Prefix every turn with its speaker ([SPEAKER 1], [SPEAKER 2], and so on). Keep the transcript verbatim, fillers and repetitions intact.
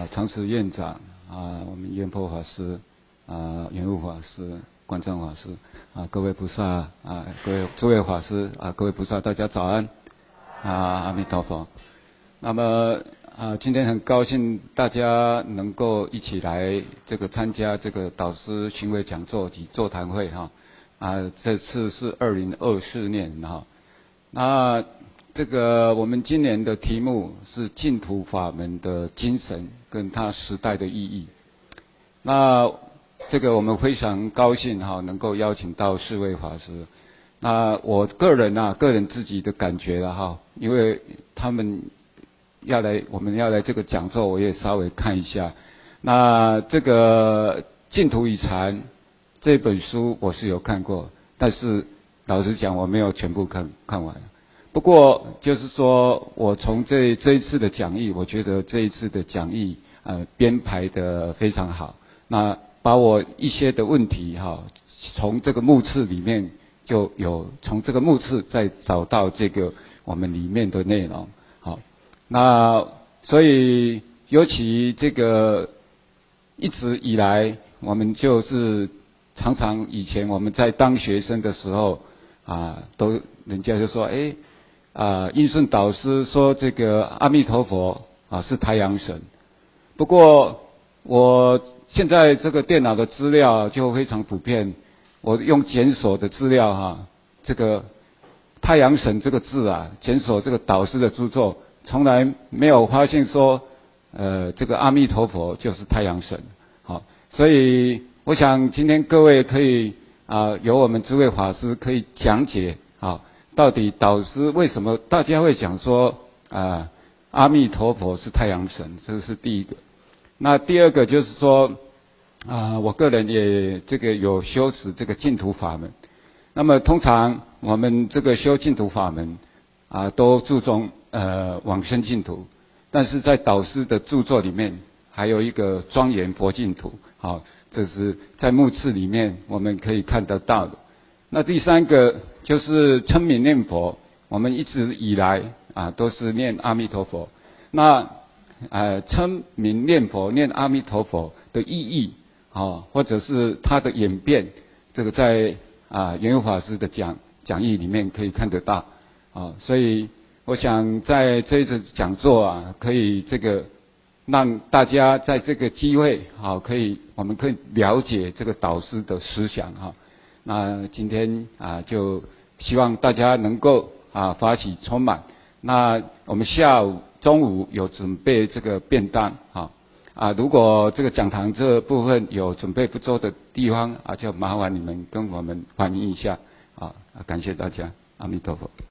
[SPEAKER 1] 啊常持院长啊，我们圆佛法师啊，圆悟法师、观正法师啊，各位菩萨啊，各位诸位法师啊，各位菩萨，大家早安啊，阿弥陀佛。那么啊，今天很高兴大家能够一起来这个参加这个导师行为讲座及座谈会哈啊，这次是二零二四年哈。那这个我们今年的题目是净土法门的精神跟它时代的意义。那这个我们非常高兴哈，能够邀请到四位法师。那我个人啊，个人自己的感觉了哈，因为他们要来，我们要来这个讲座，我也稍微看一下。那这个《净土与禅》这本书我是有看过，但是老实讲我没有全部看看完。不过就是说我从这这一次的讲义，我觉得这一次的讲义呃编排的非常好。那把我一些的问题哈，从这个目次里面就有从这个目次再找到这个我们里面的内容。好，那所以尤其这个一直以来，我们就是常常以前我们在当学生的时候啊，都人家就说哎。啊，印顺导师说这个阿弥陀佛啊是太阳神，不过我现在这个电脑的资料就非常普遍，我用检索的资料哈，这个太阳神这个字啊，检索这个导师的著作，从来没有发现说，呃，这个阿弥陀佛就是太阳神。好，所以我想今天各位可以啊，由我们诸位法师可以讲解啊。到底导师为什么大家会讲说啊，阿弥陀佛是太阳神？这是第一个。那第二个就是说啊，我个人也这个有修持这个净土法门。那么通常我们这个修净土法门啊，都注重呃往生净土，但是在导师的著作里面还有一个庄严佛净土，好，这是在目次里面我们可以看得到的。那第三个就是称名念佛，我们一直以来啊都是念阿弥陀佛。那呃称名念佛、念阿弥陀佛的意义啊，或者是它的演变，这个在啊圆悟法师的讲讲义里面可以看得到啊。所以我想在这一次讲座啊，可以这个让大家在这个机会好，可以我们可以了解这个导师的思想哈。那今天啊，就希望大家能够啊发起充满。那我们下午、中午有准备这个便当啊啊，如果这个讲堂这部分有准备不周的地方啊，就麻烦你们跟我们反映一下啊。感谢大家，阿弥陀佛。